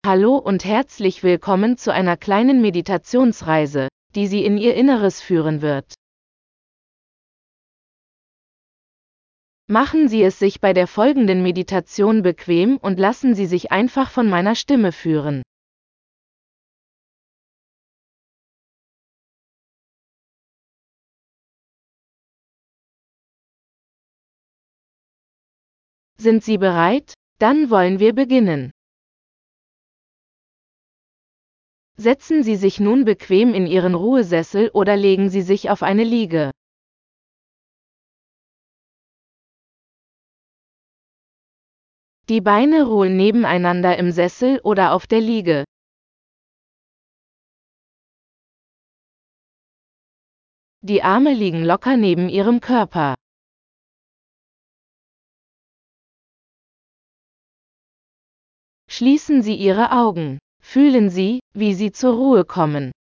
Hallo und herzlich willkommen zu einer kleinen Meditationsreise, die Sie in Ihr Inneres führen wird. Machen Sie es sich bei der folgenden Meditation bequem und lassen Sie sich einfach von meiner Stimme führen. Sind Sie bereit? Dann wollen wir beginnen. Setzen Sie sich nun bequem in Ihren Ruhesessel oder legen Sie sich auf eine Liege. Die Beine ruhen nebeneinander im Sessel oder auf der Liege. Die Arme liegen locker neben Ihrem Körper. Schließen Sie Ihre Augen. Fühlen Sie, wie Sie zur Ruhe kommen.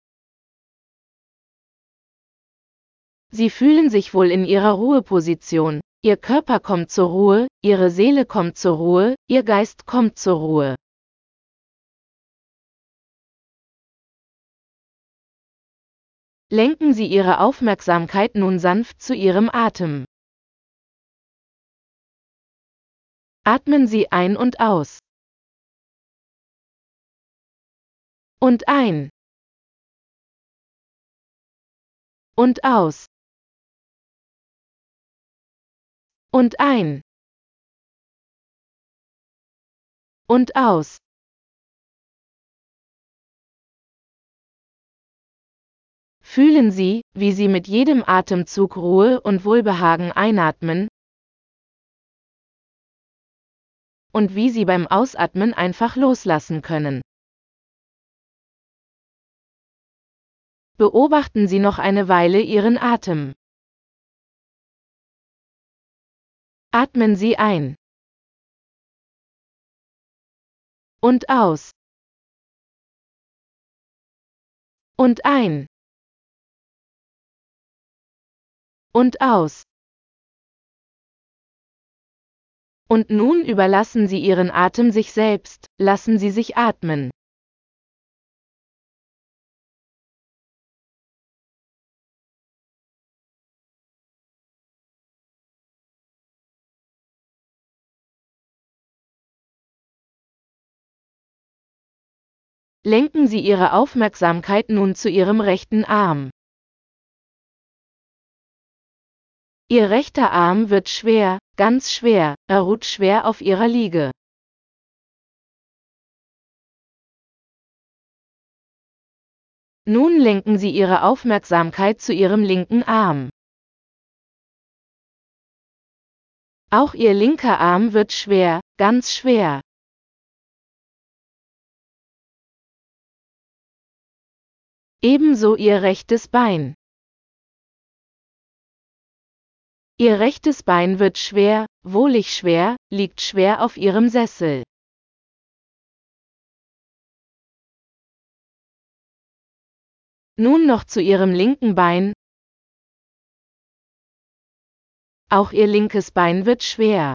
Sie fühlen sich wohl in Ihrer Ruheposition. Ihr Körper kommt zur Ruhe, Ihre Seele kommt zur Ruhe, Ihr Geist kommt zur Ruhe. Lenken Sie Ihre Aufmerksamkeit nun sanft zu Ihrem Atem. Atmen Sie ein und aus. Und ein. Und aus. Und ein. Und aus. Fühlen Sie, wie Sie mit jedem Atemzug Ruhe und Wohlbehagen einatmen und wie Sie beim Ausatmen einfach loslassen können. Beobachten Sie noch eine Weile Ihren Atem. Atmen Sie ein. Und aus. Und ein. Und aus. Und nun überlassen Sie Ihren Atem sich selbst, lassen Sie sich atmen. Lenken Sie Ihre Aufmerksamkeit nun zu Ihrem rechten Arm. Ihr rechter Arm wird schwer, ganz schwer, er ruht schwer auf Ihrer Liege. Nun lenken Sie Ihre Aufmerksamkeit zu Ihrem linken Arm. Auch Ihr linker Arm wird schwer, ganz schwer. Ebenso Ihr rechtes Bein. Ihr rechtes Bein wird schwer, wohlig schwer, liegt schwer auf Ihrem Sessel. Nun noch zu Ihrem linken Bein. Auch Ihr linkes Bein wird schwer.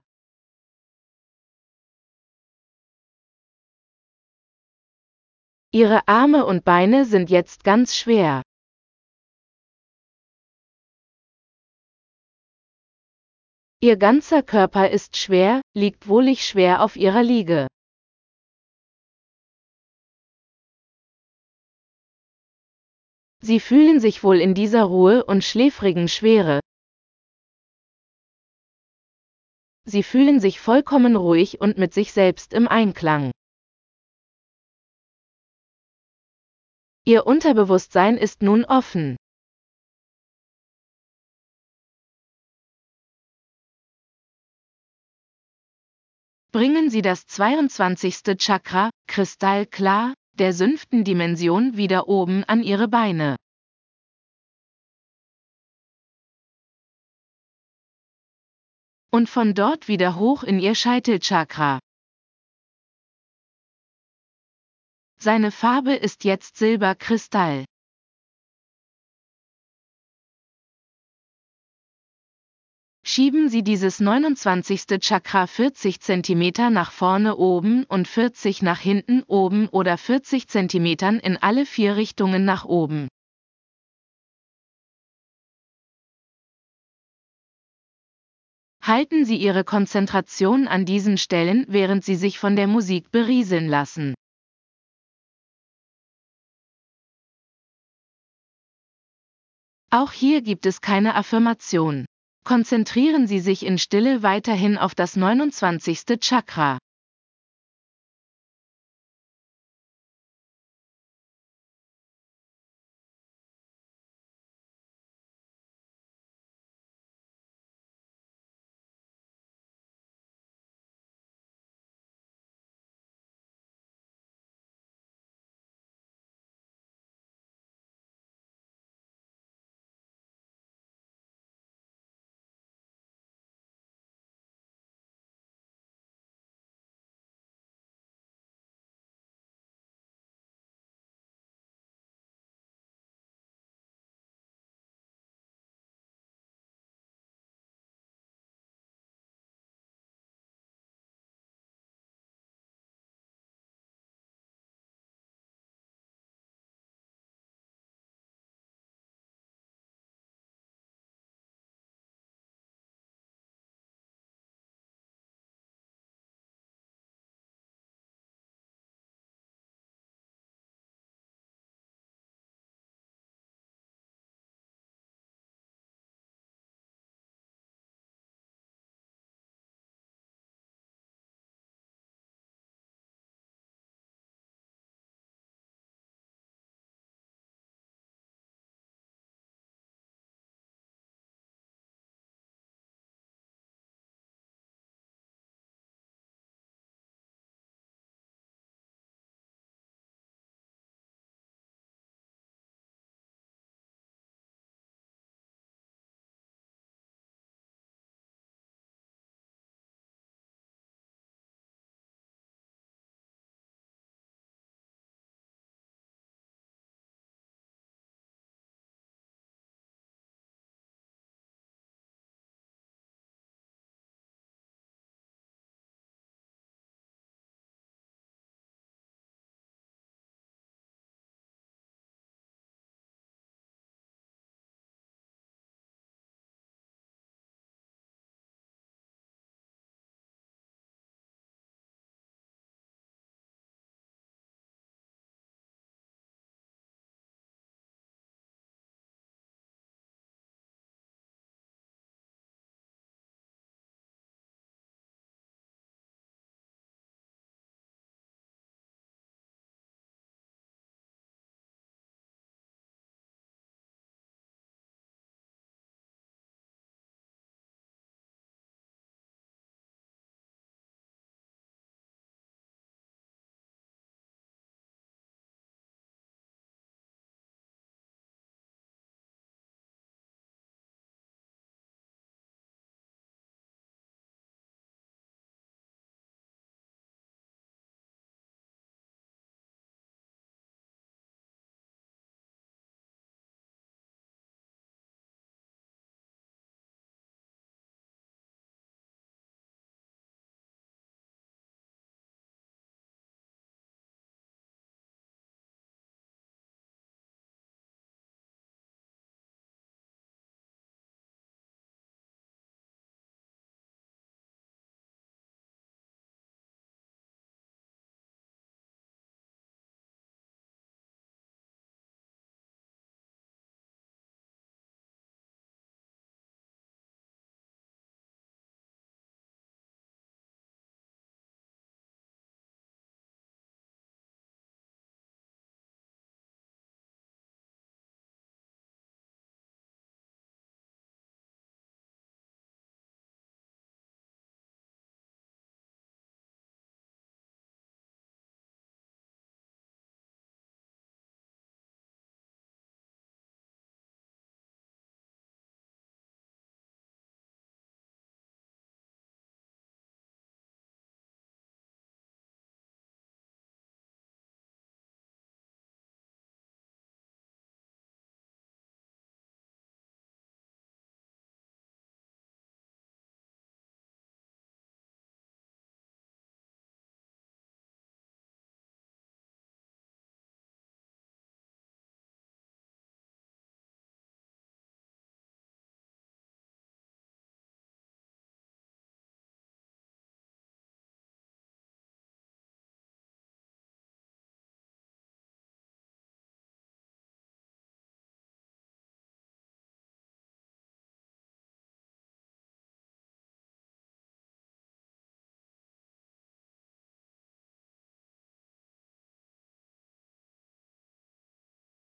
Ihre Arme und Beine sind jetzt ganz schwer. Ihr ganzer Körper ist schwer, liegt wohlig schwer auf Ihrer Liege. Sie fühlen sich wohl in dieser Ruhe und schläfrigen Schwere. Sie fühlen sich vollkommen ruhig und mit sich selbst im Einklang. Ihr Unterbewusstsein ist nun offen. Bringen Sie das 22. Chakra, kristallklar, der 5. Dimension wieder oben an Ihre Beine. Und von dort wieder hoch in Ihr Scheitelchakra. Seine Farbe ist jetzt Silberkristall. Schieben Sie dieses 29. Chakra 40 cm nach vorne oben und 40 nach hinten oben oder 40 cm in alle 4 Richtungen nach oben. Halten Sie Ihre Konzentration an diesen Stellen, während Sie sich von der Musik berieseln lassen. Auch hier gibt es keine Affirmation. Konzentrieren Sie sich in Stille weiterhin auf das 29. Chakra.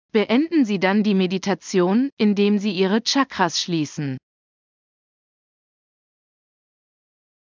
Beenden Sie dann die Meditation, indem Sie Ihre Chakras schließen.